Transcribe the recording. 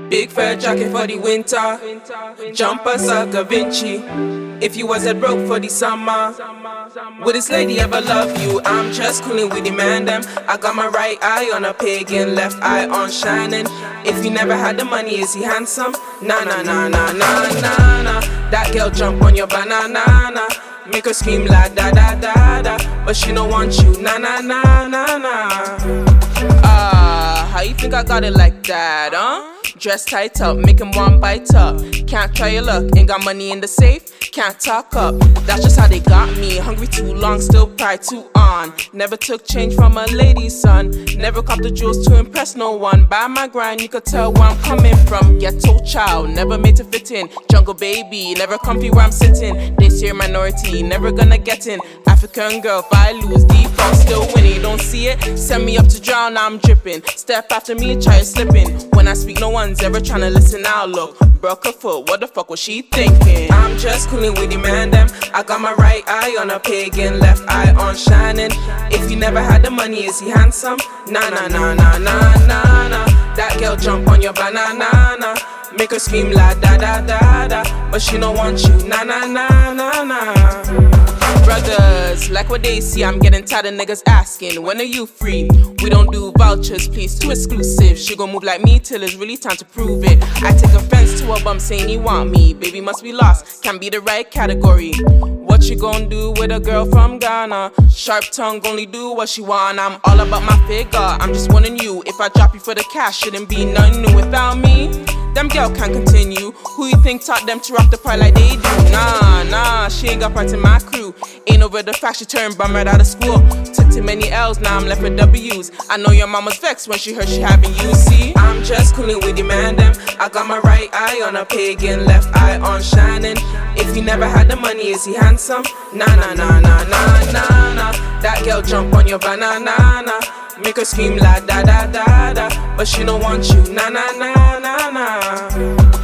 Big fur jacket for the winter, jumpers like Da Vinci. If you wasn't broke for the summer, would this lady ever love you? I'm just coolin' with the man them. I got my right eye on a pagan, left eye on shining. If you never had the money, is he handsome? Nah, nah, nah, nah, nah, nah, nah. That girl jump on your banana, make her scream like da da da da, but she don't want you, nah, nah, nah, nah, nah. How you think I got it like that, huh? Dress tight up, make him one bite up. Can't try your luck, ain't got money in the safe, can't talk up. That's just how they got me. Hungry too long, still pride too on. Never took change from a lady's son. Never copped the jewels to impress no one. By my grind, you could tell where I'm coming from. Ghetto child, never made to fit in. Jungle baby, never comfy where I'm sitting. This year minority, never gonna get in. African girl, if I lose, default still winning. You don't see it? Send me up to drown, I'm dripping. Step after me, try slipping. When I speak, no one's ever tryna listen. Now look, broke her foot, what the fuck was she thinking? I'm just coolin' with the man them. I got my right eye on a pagan, left eye on shining. If you never had the money, is he handsome? Nah, nah, nah, nah, nah, nah, nah. That girl jump on your banana, make her scream like da da da da, but she don't want you, nah, nah, nah, nah, nah. Brothers, like what they see, I'm getting tired of niggas asking, when are you free? We don't do vouchers, please, too exclusive. She gon' move like me till it's really time to prove it. I take offense to a bum saying he want me. Baby must be lost, can't be the right category. What you gon' do with a girl from Ghana? Sharp tongue, only do what she want. I'm all about my figure, I'm just warning you. If I drop you for the cash, shouldn't be nothing new without me. Them girl can't continue. Who you think taught them to rock the part like they do? Nah, she ain't got part in my crew. Ain't over the fact she turned bum right out of school. Took too many L's, now I'm left with W's. I know your mama's vexed when she heard she having you, see? I'm just coolin' with the man them. I got my right eye on a pagan, left eye on shining. If you never had the money, is he handsome? Nah, nah, nah, nah, nah, nah, nah. That girl jump on your banana, make her scream like da da da da, but she don't want you, nah, nah, nah, nah, nah.